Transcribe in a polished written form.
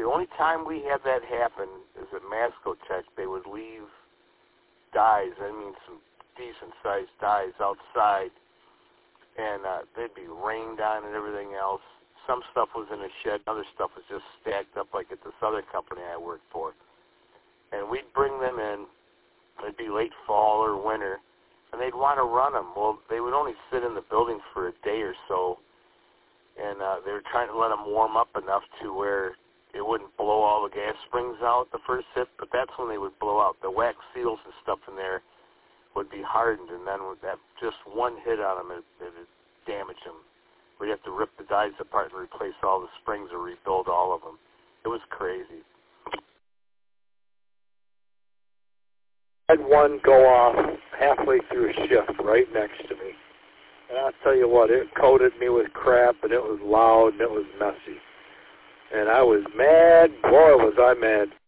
the only time we had that happen is at Mascotech. They would leave dies, I mean some decent-sized dies outside, and they'd be rained on and everything else. Some stuff was in a shed, other stuff was just stacked up like at this other company I worked for. And we'd bring them in, it'd be late fall or winter, and they'd want to run them. Well, they would only sit in the building for a day or so, and they were trying to let them warm up enough to where it wouldn't blow all the gas springs out the first hit, but that's when they would blow out. The wax seals and stuff in there would be hardened, and then with that just one hit on them, it would damage them. We'd have to rip the dies apart and replace all the springs or rebuild all of them. It was crazy. I had one go off halfway through a shift right next to me. And I'll tell you what, it coated me with crap, and it was loud, and it was messy. And I was mad. Boy, was I mad.